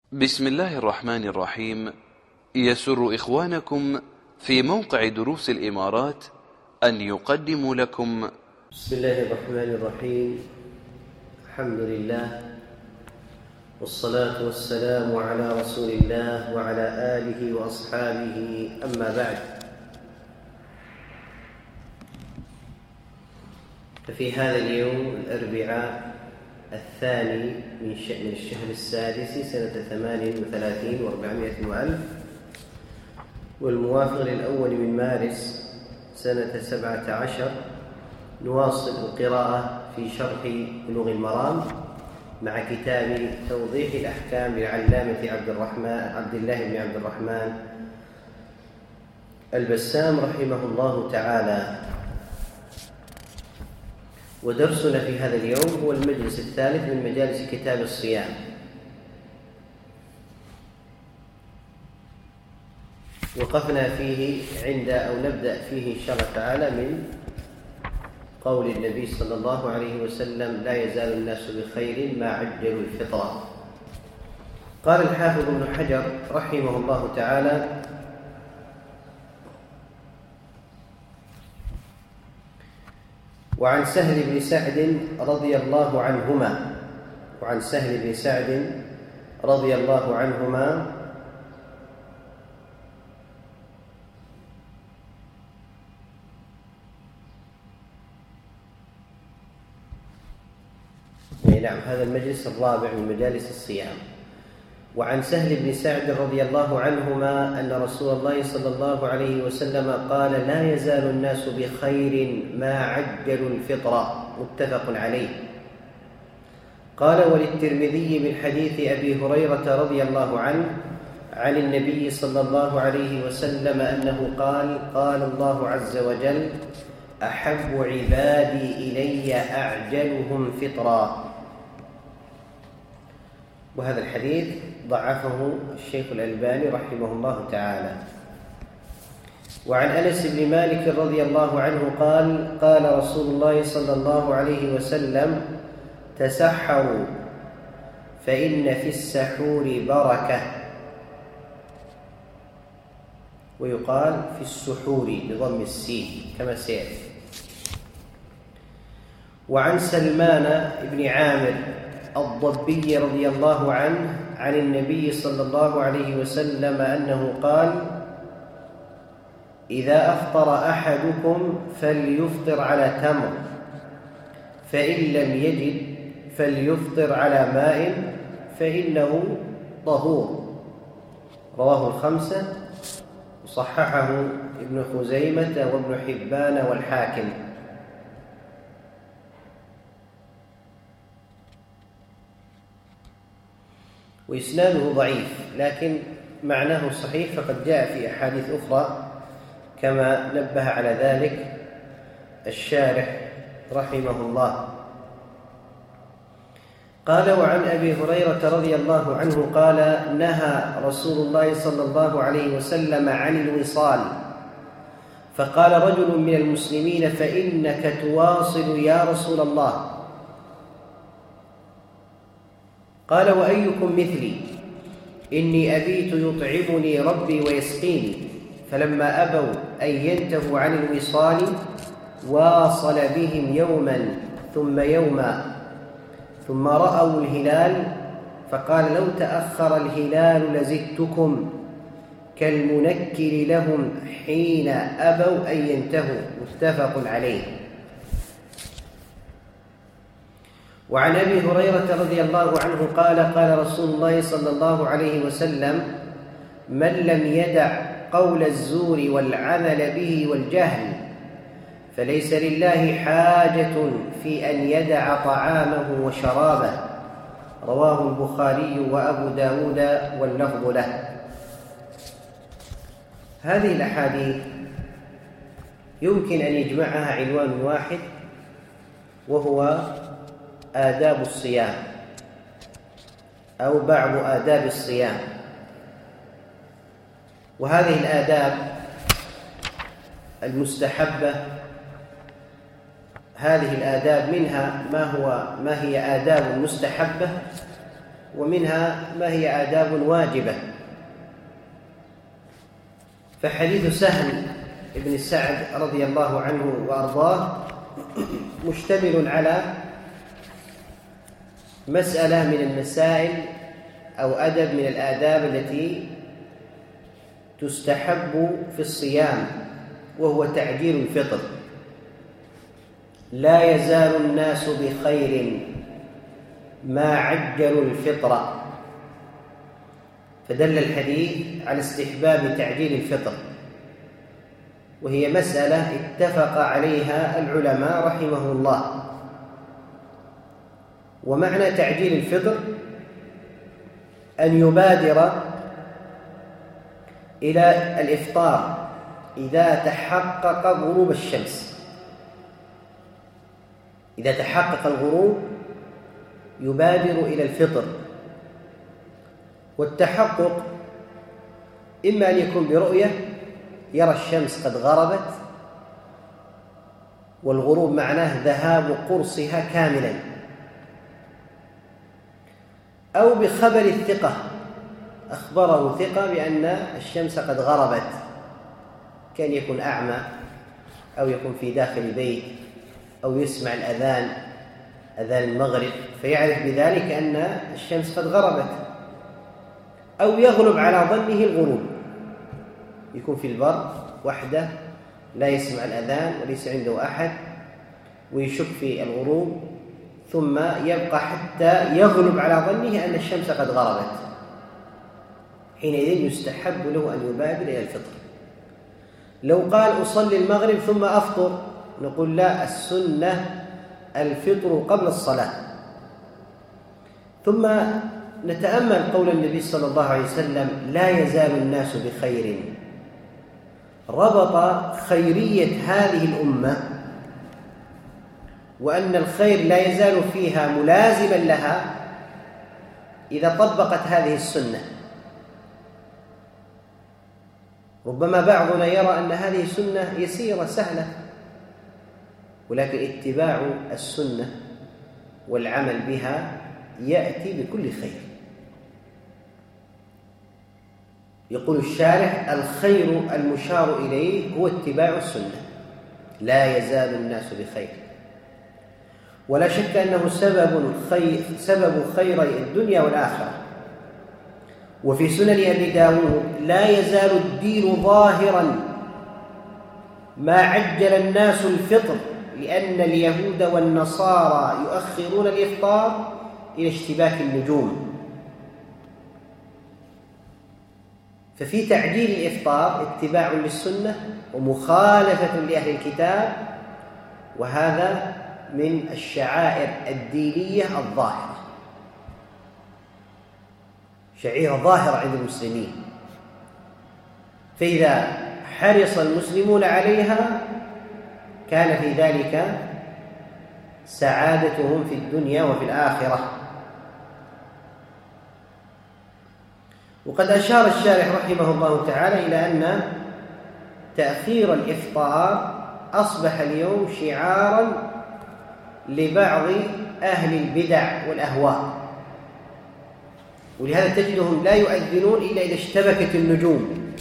بسم الله الرحمن الرحيم. يسر إخوانكم في موقع دروس الإمارات أن يقدموا لكم بسم الله الرحمن الرحيم. الحمد لله والصلاة والسلام على رسول الله وعلى آله وأصحابه، أما بعد، ففي هذا اليوم الأربعاء الثاني من الشهر السادس سنة 38 و400 وألف، والموافق للأول من مارس سنة 17، نواصل القراءة في شرح بلوغ المرام مع كتاب توضيح الأحكام للعلامة عبد الله بن عبد الرحمن البسام رحمه الله تعالى. ودرسنا في هذا اليوم هو المجلس الثالث من مجالس كتاب الصيام، وقفنا فيه نبدأ فيه إن شاء الله تعالى من قول النبي صلى الله عليه وسلم: لا يزال الناس بخير ما عجلوا الفطرة. قال الحافظ ابن حجر رحمه الله تعالى: وعن سهل بن سعد رضي الله عنهما نعم، هذا المجلس الرابع من مجالس الصيام. وعن سهل بن سعد رضي الله عنهما أن رسول الله صلى الله عليه وسلم قال: لا يزال الناس بخير ما عجلوا الفطر، متفق عليه. قال: وللترمذي من حديث أبي هريرة رضي الله عنه عن النبي صلى الله عليه وسلم أنه قال: قال الله عز وجل: أحب عبادي إلي أعجلهم فطرا. وهذا الحديث ضعفه الشيخ الألباني رحمه الله تعالى. وعن أنس بن مالك رضي الله عنه قال: قال رسول الله صلى الله عليه وسلم: تسحروا فإن في السحور بركة. ويقال في السحور بضم السين كما سيأتي. وعن سلمان بن عامر الضبي رضي الله عنه عن النبي صلى الله عليه وسلم أنه قال: إذا أفطر أحدكم فليفطر على تمر، فإن لم يجد فليفطر على ماء فإنه طهور. رواه الخمسة، وصححه ابن خزيمة وابن حبان والحاكم. وإسناده ضعيف، لكن معناه صحيح، فقد جاء في أحاديث أخرى كما نبه على ذلك الشارح رحمه الله. قال: وعن أبي هريرة رضي الله عنه قال: نهى رسول الله صلى الله عليه وسلم عن الوصال، فقال رجل من المسلمين: فإنك تواصل يا رسول الله. قال: وأيكم مثلي؟ إني أبيت يطعمني ربي ويسقيني. فلما أبوا أن ينتهوا عن الوصال واصل بهم يوما ثم يوما، ثم رأوا الهلال فقال: لو تأخر الهلال لزدتكم، كالمنكر لهم حين أبوا أن ينتهوا. متفق عليه. وعن أبي هريرة رضي الله عنه قال: قال رسول الله صلى الله عليه وسلم: من لم يدع قول الزور والعمل به والجهل فليس لله حاجة في أن يدع طعامه وشرابه. رواه البخاري وأبو داود واللفظ له. هذه الأحاديث يمكن أن يجمعها عنوان واحد، وهو آداب الصيام أو بعض آداب الصيام. وهذه الآداب المستحبة، هذه الآداب منها ما هي آداب مستحبة، ومنها ما هي آداب واجبة. فحديث سهل بن سعد رضي الله عنه وأرضاه مشتمل على مسألة من المسائل أو أدب من الآداب التي تستحب في الصيام، وهو تعجيل الفطر. لا يزال الناس بخير ما عجلوا الفطر، فدل الحديث على استحباب تعجيل الفطر، وهي مسألة اتفق عليها العلماء رحمه الله. ومعنى تعجيل الفطر أن يبادر إلى الإفطار إذا تحقق غروب الشمس. إذا تحقق الغروب يبادر إلى الفطر. والتحقق إما أن يكون برؤية يرى الشمس قد غربت، والغروب معناه ذهاب قرصها كاملا، أو بخبر الثقة أخبره ثقة بأن الشمس قد غربت، كان يكون أعمى أو يكون في داخل بيت أو يسمع الأذان، أذان المغرب، فيعرف بذلك أن الشمس قد غربت. أو يغلب على ظنه الغروب، يكون في البر وحده لا يسمع الأذان وليس عنده أحد ويشك في الغروب، ثم يبقى حتى يغلب على ظنه أن الشمس قد غربت، حينئذ يستحب له أن يبادر إلى الفطر. لو قال أصلي المغرب ثم أفطر، نقول لا، السنة الفطر قبل الصلاة. ثم نتأمل قول النبي صلى الله عليه وسلم: لا يزال الناس بخير. ربط خيرية هذه الأمة وأن الخير لا يزال فيها ملازما لها إذا طبقت هذه السنة. ربما بعضنا يرى أن هذه سنة يسيرة سهلة، ولكن اتباع السنة والعمل بها يأتي بكل خير. يقول الشارح: الخير المشار إليه هو اتباع السنة. لا يزال الناس بخير، ولا شك أنه سبب خير الدنيا والآخرة. وفي سنن أبي داود: لا يزال الدين ظاهرا ما عجل الناس الفطر، لأن اليهود والنصارى يؤخرون الإفطار إلى اشتباك النجوم. ففي تعجيل الإفطار اتباع للسنة ومخالفة لأهل الكتاب، وهذا من الشعائر الدينية الظاهرة، شعيرة ظاهرة عند المسلمين. فإذا حرص المسلمون عليها كان في ذلك سعادتهم في الدنيا وفي الآخرة. وقد أشار الشارح رحمه الله تعالى إلى أن تأخير الإفطار أصبح اليوم شعاراً لبعض أهل البدع والأهواء، ولهذا تجدهم لا يؤذنون إلا إذا اشتبكت النجوم.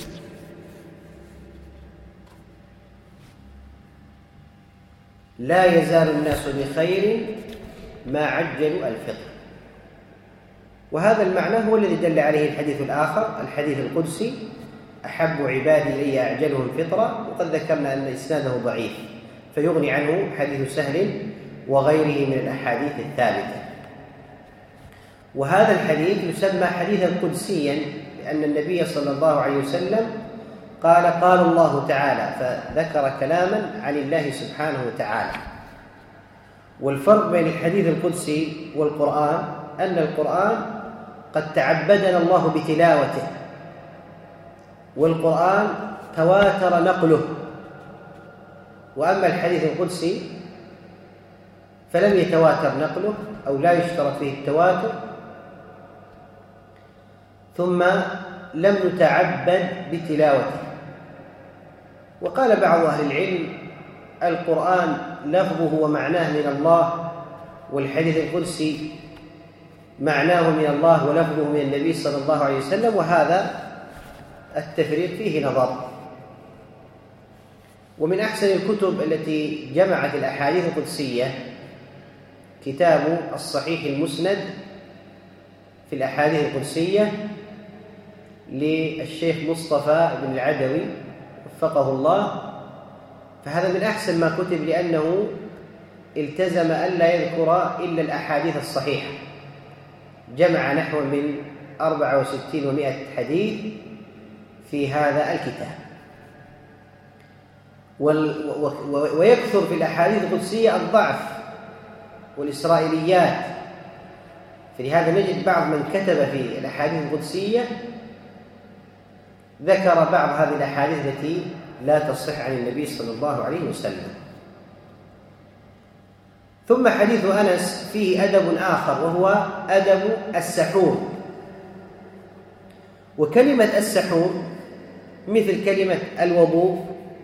لا يزال الناس بخير ما عجلوا الفطر. وهذا المعنى هو الذي دل عليه الحديث الآخر، الحديث القدسي: أحب عبادي إلي أعجلهم فطرا. وقد ذكرنا أن إسناده ضعيف، فيغني عنه حديث سهل وغيره من الأحاديث الثابتة. وهذا الحديث يسمى حديثا قدسيا لأن النبي صلى الله عليه وسلم قال: قال الله تعالى، فذكر كلاما عن الله سبحانه وتعالى. والفرق بين الحديث القدسي والقرآن أن القرآن قد تعبدنا الله بتلاوته، والقرآن تواتر نقله. وأما الحديث القدسي فلم يتواتر نقله أو لا يشترط فيه التواتر، ثم لم نتعبد بتلاوته. وقال بعض أهل العلم: القرآن لفظه ومعناه من الله، والحديث القدسي معناه من الله ولفظه من النبي صلى الله عليه وسلم، وهذا التفريق فيه نظر. ومن أحسن الكتب التي جمعت الأحاديث القدسية كتاب الصحيح المسند في الأحاديث القدسية للشيخ مصطفى بن العدوي وفقه الله، فهذا من أحسن ما كتب، لأنه التزم ألا يذكر إلا الأحاديث الصحيحة، جمع نحو من 64 و100 حديث في هذا الكتاب. ويكثر في الأحاديث القدسية الضعف والإسرائيليات، فلهذا نجد بعض من كتب في الأحاديث القدسية ذكر بعض هذه الأحاديث التي لا تصح عن النبي صلى الله عليه وسلم. ثم حديث أنس فيه أدب آخر، وهو أدب السحور. وكلمة السحور مثل كلمة الوضوء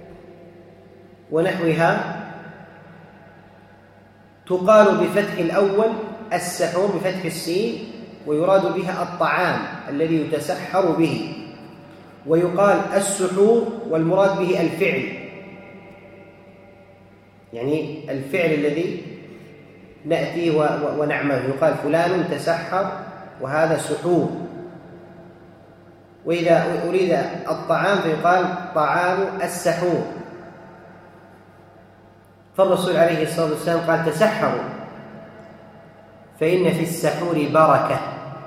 ونحوها تقال بفتح الأول السحور بفتح السين، ويراد بها الطعام الذي يتسحر به، ويقال السحور والمراد به الفعل، يعني الفعل الذي نأتيه ونعمله، يقال فلان تسحر وهذا سحور. وإذا أريد الطعام فيقال طعام السحور. فالرسول عليه الصلاة والسلام قال تسحروا فإن في السحور بركة.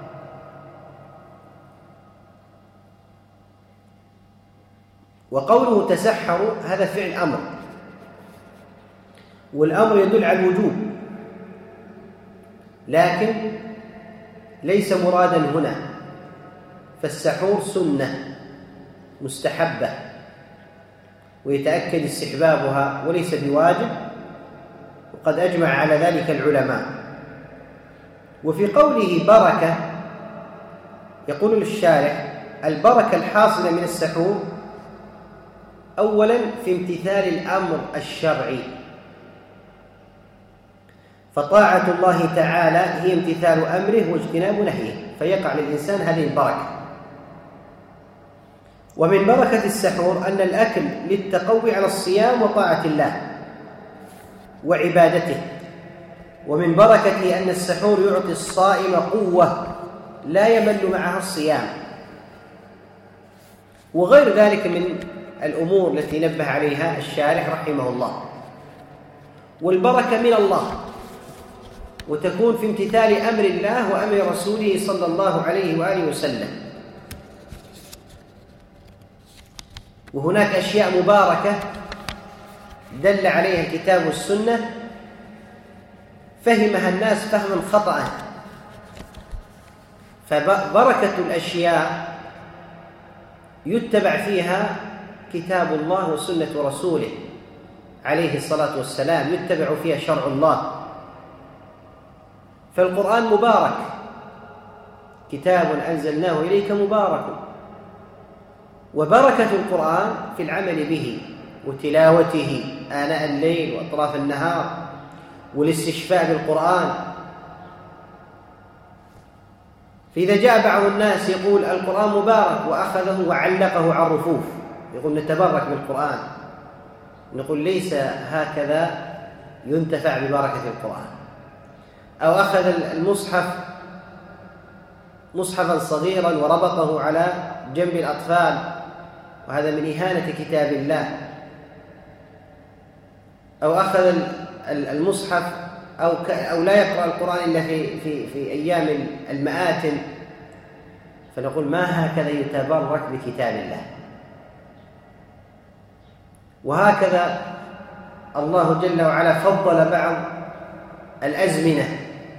وقوله تسحروا هذا فعل أمر، والأمر يدل على الوجوب، لكن ليس مرادا هنا، فالسحور سنة مستحبة ويتأكد استحبابها وليس بواجب، وقد أجمع على ذلك العلماء. وفي قوله بركة يقول الشارح البركة الحاصلة من السحور أولا في امتثال الأمر الشرعي، فطاعة الله تعالى هي امتثال أمره واجتناب نهيه، فيقع للإنسان هذه البركة. ومن بركة السحور أن الأكل للتقوي على الصيام وطاعة الله وعبادته. ومن بركته أن السحور يعطي الصائم قوة لا يمل معها الصيام، وغير ذلك من الأمور التي نبه عليها الشارح رحمه الله. والبركة من الله، وتكون في امتثال أمر الله وأمر رسوله صلى الله عليه وآله وسلم. وهناك أشياء مباركة دل عليها الكتاب والسنة فهمها الناس فهما خطأ، فبركة الأشياء يتبع فيها كتاب الله وسنة رسوله عليه الصلاة والسلام، يتبع فيها شرع الله. فالقرآن مبارك، كتاب أنزلناه إليك مبارك، وبركة القرآن في العمل به وتلاوته آناء الليل وأطراف النهار والاستشفاء بالقرآن. فإذا جاء بعض الناس يقول القرآن مبارك وأخذه وعلقه على الرفوف، يقول نتبرك بالقرآن، نقول ليس هكذا ينتفع ببركة القرآن. أو أخذ المصحف مصحفا صغيرا وربطه على جنب الأطفال، وهذا من إهانة كتاب الله. أو أخذ المصحف أو لا يقرأ القرآن إلا في أيام المآتم، فنقول ما هكذا يتبرك بكتاب الله. وهكذا الله جل وعلا فضل بعض الأزمنة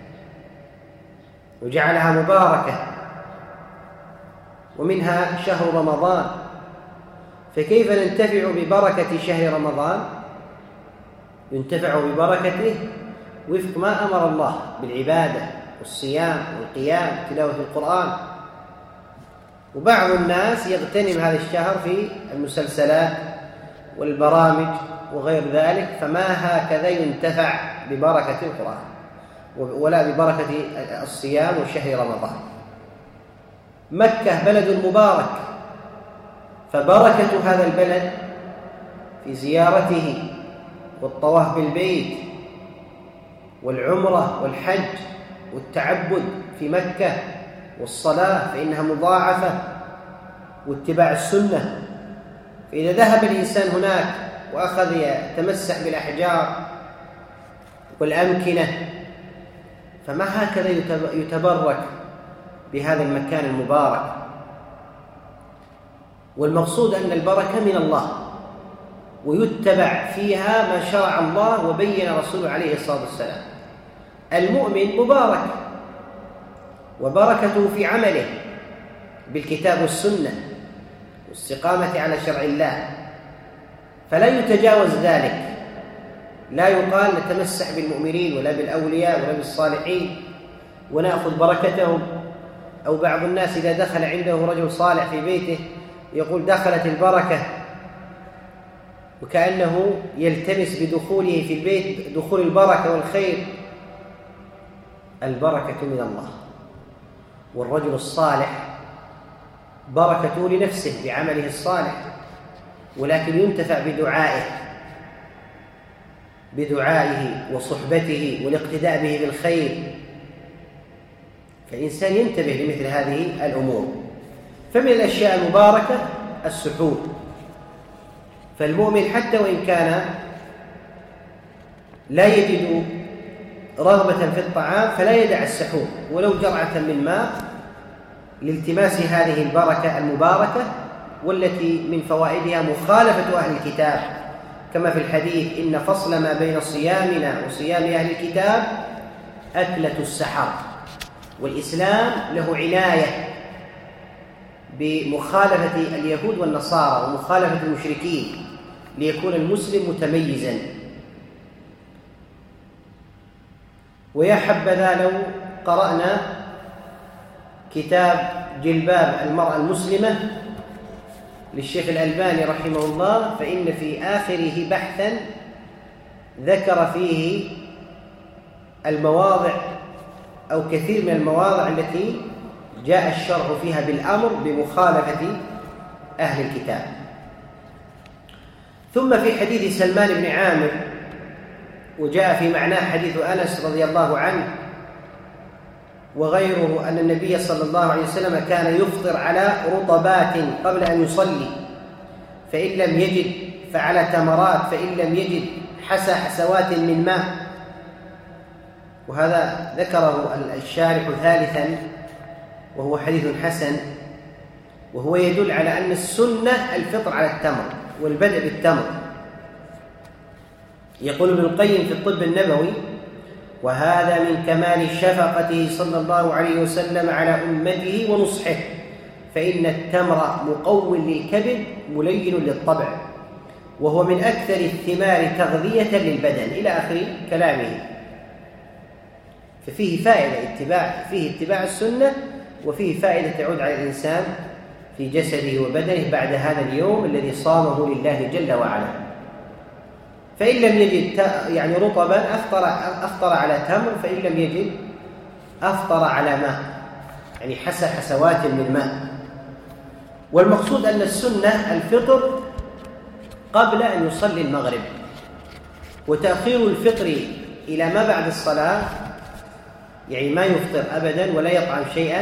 وجعلها مباركة، ومنها شهر رمضان، فكيف ننتفع ببركة شهر رمضان؟ ينتفع ببركته وفق ما أمر الله بالعبادة والصيام والقيام وتلاوة القرآن. وبعض الناس يغتنم هذا الشهر في المسلسلات والبرامج وغير ذلك، فما هكذا ينتفع ببركة القرآن. ولا ببركة الصيام وشهر رمضان. مكة بلد مبارك، فبركة هذا البلد في زيارته والطواف بالبيت والعمرة والحج والتعبد في مكة والصلاة فإنها مضاعفة واتباع السنة. فإذا ذهب الإنسان هناك وأخذ يتمسح بالأحجار والأمكنة فما هكذا يتبرك بهذا المكان المبارك. والمقصود أن البركة من الله ويتبع فيها ما شرع الله وبين رسوله عليه الصلاة والسلام. المؤمن مبارك وبركته في عمله بالكتاب والسنة والاستقامة على شرع الله، فلا يتجاوز ذلك. لا يقال نتمسح بالمؤمنين ولا بالأولياء ولا بالصالحين ونأخذ بركتهم. أو بعض الناس إذا دخل عنده رجل صالح في بيته يقول دخلت البركة، وكأنه يلتمس بدخوله في البيت دخول البركة والخير. البركة من الله، والرجل الصالح بركته لنفسه بعمله الصالح، ولكن ينتفع بدعائه وصحبته والاقتداء به بالخير. فالإنسان ينتبه لمثل هذه الأمور. فمن الأشياء المباركة السحور، فالمؤمن حتى وإن كان لا يجد رغبة في الطعام فلا يدع السحور ولو جرعة من ماء لالتماس هذه البركة المباركة، والتي من فوائدها مخالفة أهل الكتاب، كما في الحديث إن فصل ما بين صيامنا وصيام أهل الكتاب أكلة السحر. والإسلام له عناية بمخالفة اليهود والنصارى ومخالفة المشركين ليكون المسلم متميزا. ويا حبذا لو قرأنا كتاب جلباب المرأة المسلمة للشيخ الألباني رحمه الله، فإن في آخره بحثا ذكر فيه المواضع أو كثير من المواضع التي جاء الشرع فيها بالأمر بمخالفة أهل الكتاب. ثم في حديث سلمان بن عامر، وجاء في معناه حديث أنس رضي الله عنه وغيره، أن النبي صلى الله عليه وسلم كان يفطر على رطبات قبل أن يصلي، فإن لم يجد فعلى تمرات، فإن لم يجد حسى حسوات من ماء. وهذا ذكره الشارح ثالثا وهو حديث حسن، وهو يدل على أن السنة الفطر على التمر والبدء بالتمر. يقول ابن القيم في الطب النبوي: وهذا من كمال شفقته صلى الله عليه وسلم على أمته ونصحه، فإن التمر مقوٍ للكبد ملين للطبع، وهو من أكثر الثمار تغذية للبدن، إلى آخر كلامه. ففيه فائدة فيه اتباع السنة، وفيه فائدة تعود على الإنسان في جسده وبدنه بعد هذا اليوم الذي صامه لله جل وعلا. فإن لم يجد يعني رطبا أفطر على تمر، فإن لم يجد أفطر على ماء، يعني حسوات من ماء. والمقصود أن السنة الفطر قبل أن يصلي المغرب، وتأخير الفطر إلى ما بعد الصلاة يعني ما يفطر أبدا ولا يطعم شيئا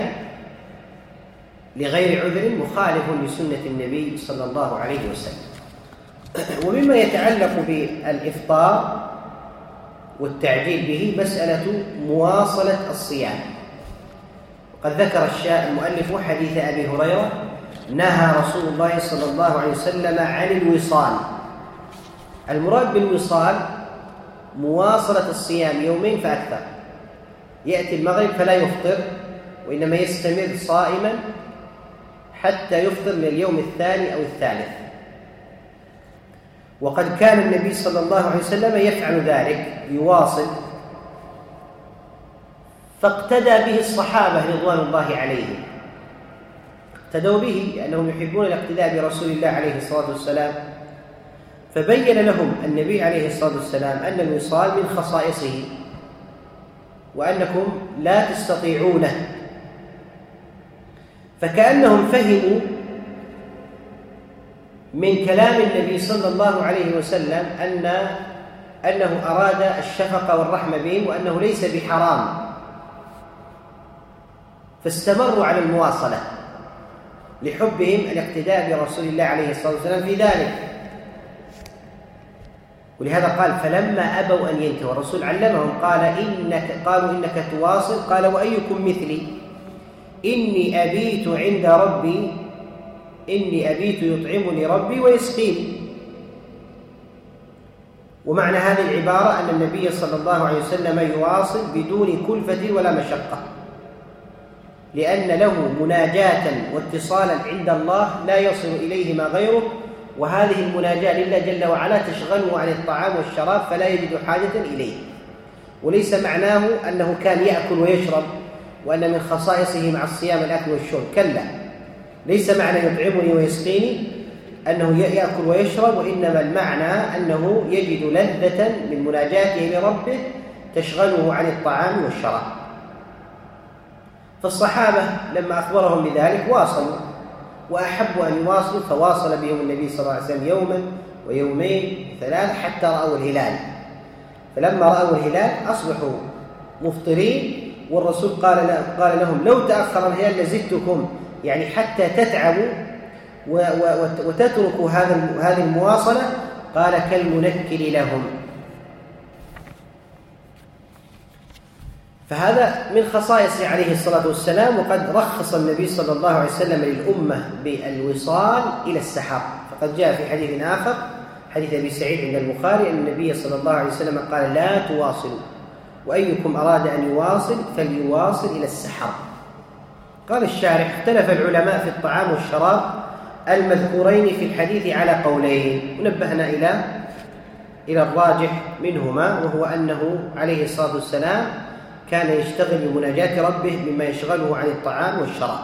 لغير عذر مخالف لسنة النبي صلى الله عليه وسلم. ومما يتعلق بالإفطار والتعجيل به مسألة مواصلة الصيام. وقد ذكر المؤلف حديث أبي هريرة: نهى رسول الله صلى الله عليه وسلم عن الوصال. المراد بالوصال مواصلة الصيام يومين فأكثر، يأتي المغرب فلا يفطر، وإنما يستمر صائما حتى يفطر من اليوم الثاني أو الثالث. وقد كان النبي صلى الله عليه وسلم يفعل ذلك، يواصل، فاقتدى به الصحابة رضوان الله عليهم، اقتدوا به لأنهم يحبون الاقتداء برسول الله عليه الصلاة والسلام. فبين لهم النبي عليه الصلاة والسلام أن الوصال من خصائصه، وأنكم لا تستطيعونه. فكأنهم فهموا من كلام النبي صلى الله عليه وسلم أنه أراد الشفقة والرحمة بهم وأنه ليس بحرام، فاستمروا على المواصلة لحبهم الاقتداء برسول الله عليه الصلاة والسلام في ذلك. ولهذا قال فلما أبوا أن ينتهوا الرسول علمهم، قالوا إنك تواصل، قال وأيكم مثلي إني أبيت عند ربي، إني أبيت يطعمني ربي ويسقيني. ومعنى هذه العبارة أن النبي صلى الله عليه وسلم يواصل بدون كلفة ولا مشقة، لأن له مناجاة واتصالا عند الله لا يصل إليهما غيره، وهذه المناجاة لله جل وعلا تشغله عن الطعام والشراب فلا يجد حاجة إليه. وليس معناه أنه كان يأكل ويشرب وأن من خصائصه مع الصيام الأكل والشرب، كلا، ليس معنى يطعمني ويسقيني أنه يأكل ويشرب، وإنما المعنى أنه يجد لذة من مناجاته لربه تشغله عن الطعام والشراب. فالصحابة لما أخبرهم بذلك واصلوا وأحبوا أن يواصلوا، فواصل بهم النبي صلى الله عليه وسلم يوما ويومين ثلاث حتى رأوا الهلال. فلما رأوا الهلال أصبحوا مفطرين، والرسول قال لهم لو تأخر الهلال لزدتكم، يعني حتى تتعبوا وتتركوا هذه المواصلة. قال كالمنكر لهم. فهذا من خصائصه عليه الصلاة والسلام. وقد رخص النبي صلى الله عليه وسلم للأمة بالوصال إلى السحر، فقد جاء في حديث آخر حديث أبي سعيد عند البخاري أن النبي صلى الله عليه وسلم قال لا تواصلوا، وأيكم أراد أن يواصل فليواصل إلى السحر. قال الشارح اختلف العلماء في الطعام والشراب المذكورين في الحديث على قولين، ونبهنا إلى الراجح منهما، وهو أنه عليه الصلاة والسلام كان يشتغل بمناجاة ربه مما يشغله عن الطعام والشراب.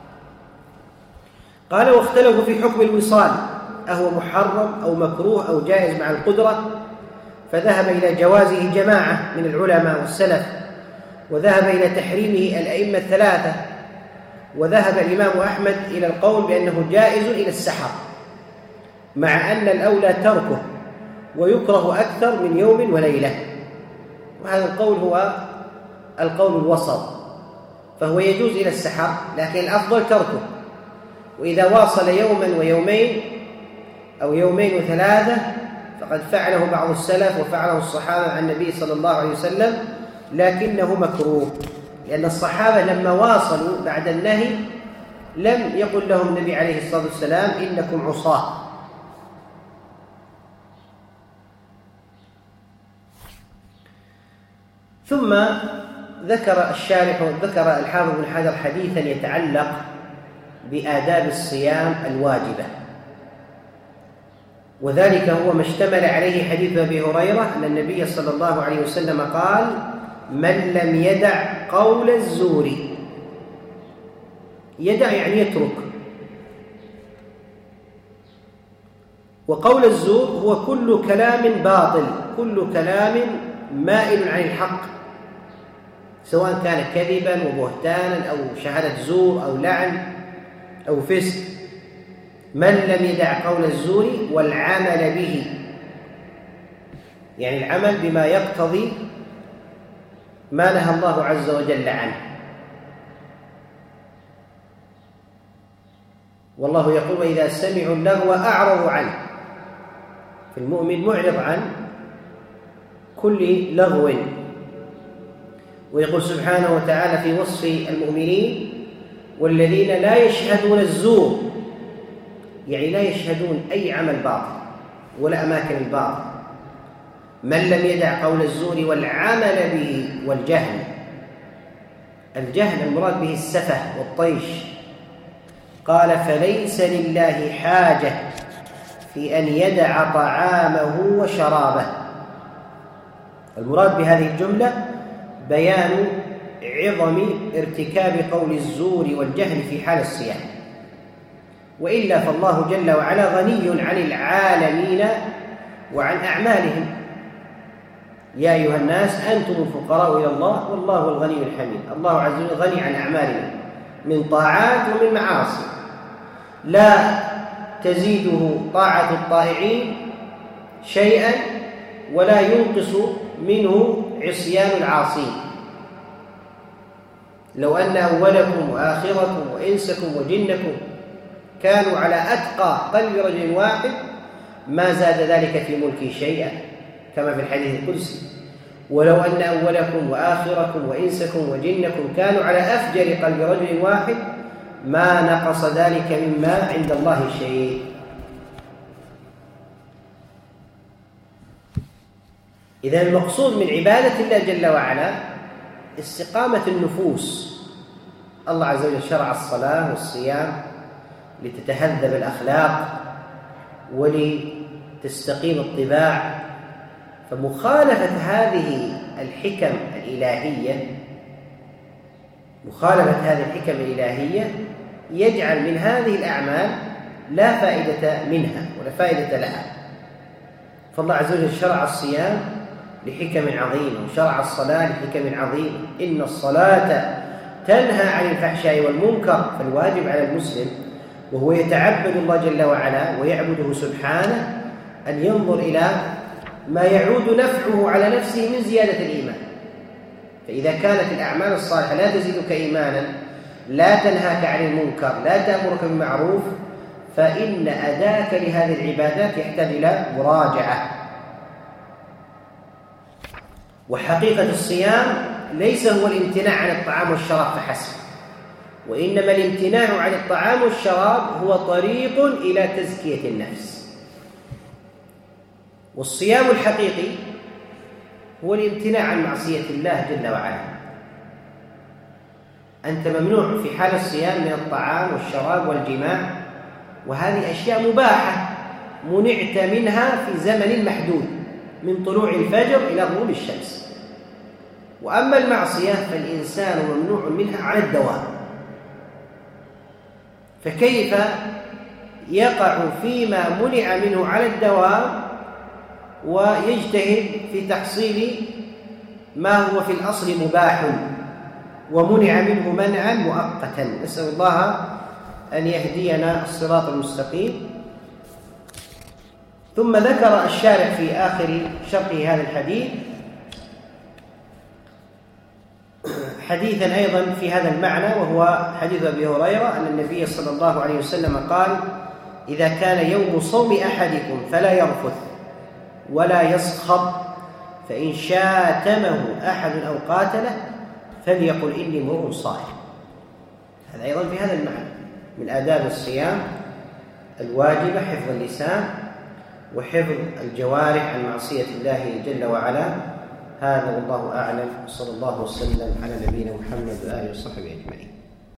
قال واختلفوا في حكم الوصال، أهو محرم أو مكروه أو جائز مع القدرة، فذهب إلى جوازه جماعة من العلماء والسلف، وذهب إلى تحريمه الأئمة الثلاثة، وذهب الإمام أحمد إلى القول بأنه جائز إلى السحر، مع أن الأولى تركه ويكره أكثر من يوم وليلة. وهذا القول هو القول الوسط، فهو يجوز إلى السحر لكن الأفضل تركه. وإذا واصل يوما ويومين أو يومين وثلاثة فقد فعله بعض السلف وفعله الصحابة عن النبي صلى الله عليه وسلم، لكنه مكروه، لأن الصحابة لما واصلوا بعد النهي لم يقل لهم النبي عليه الصلاة والسلام إنكم عصاة. ثم ذكر الشارح وذكر الحافظ بن حجر حديثا يتعلق بآداب الصيام الواجبة، وذلك هو ما اشتمل عليه حديث أبي هريرة أن النبي صلى الله عليه وسلم قال من لم يدع قول الزور، يدع يعني يترك، وقول الزور هو كل كلام باطل، كل كلام مائل عن الحق، سواء كان كذبا وبهتانا أو شهادة زور أو لعن أو فسق. من لم يدع قول الزور والعمل به، يعني العمل بما يقتضي ما نهى الله عز وجل عنه. والله يقول وإذا سمعوا اللغو أعرضوا عنه، فالمؤمن معرض عن كل لغو. ويقول سبحانه وتعالى في وصف المؤمنين والذين لا يشهدون الزور، يعني لا يشهدون أي عمل باطل ولا أماكن الباطل. من لم يدع قول الزور والعمل به والجهل، الجهل المراد به السفه والطيش. قال فليس لله حاجة في أن يدع طعامه وشرابه. المراد بهذه الجملة بيان عظم ارتكاب قول الزور والجهل في حال الصيام، وإلا فالله جل وعلا غني عن العالمين وعن أعمالهم، يا أيها الناس أنتم الفقراء إلى الله والله الغني الحميد. الله عز وجل غني عن أعمالنا من طاعات ومن معاصي، لا تزيده طاعة الطائعين شيئا ولا ينقص منه عصيان العاصين. لو أن أولكم وآخركم وإنسكم وجنكم كانوا على أتقى قلب رجل واحد ما زاد ذلك في ملكي شيئا، كما في الحديث القدسي: ولو أن أولكم وآخركم وإنسكم وجنكم كانوا على أفجر قلب رجل واحد ما نقص ذلك مما عند الله شيء. إذن المقصود من عبادة الله جل وعلا استقامة النفوس. الله عز وجل شرع الصلاة والصيام لتتهذب الأخلاق ولتستقيم الطباع، فمخالفة هذه الحكم الإلهية يجعل من هذه الأعمال لا فائدة منها ولا فائدة لها. فالله عز وجل شرع الصيام لحكم عظيمة، وشرع الصلاة لحكم عظيمة. إن الصلاة تنهى عن الفحشاء والمنكر، فالواجب على المسلم وهو يتعبد الله جل وعلا ويعبده سبحانه أن ينظر إلى ما يعود نفعه على نفسه من زيادة الإيمان. فإذا كانت الأعمال الصالحة لا تزيدك إيمانا، لا تنهاك عن المنكر، لا تأمرك بالمعروف، فإن أداك لهذه العبادات يحتاج إلى مراجعة. وحقيقة الصيام ليس هو الامتناع عن الطعام والشراب فحسب، وإنما الامتناع عن الطعام والشراب هو طريق إلى تزكية النفس. والصيام الحقيقي هو الامتناع عن معصية الله جل وعلا. أنت ممنوع في حال الصيام من الطعام والشراب والجماع، وهذه أشياء مباحة منعت منها في زمن محدود من طلوع الفجر إلى غروب الشمس. وأما المعصية فالإنسان ممنوع منها على الدوام، فكيف يقع فيما منع منه على الدوام ويجتهد في تحصيل ما هو في الأصل مباح ومنع منه منعا مؤقتا؟ نسأل الله أن يهدينا الصراط المستقيم. ثم ذكر الشارع في آخر شرحه هذا الحديث حديثا أيضا في هذا المعنى، وهو حديث أبي هريرة أن النبي صلى الله عليه وسلم قال: إذا كان يوم صوم أحدكم فلا يرفث ولا يصخب، فإن شاتمه أحد أو قاتله فليقل إني امرؤ صائم. هذا أيضا في هذا المعنى من آداب الصيام الواجبة حفظ اللسان وحفظ الجوارح عن معصية الله جل وعلا. هذا والله أعلم، صلى الله وسلم على نبينا محمد وآله وصحبه أجمعين.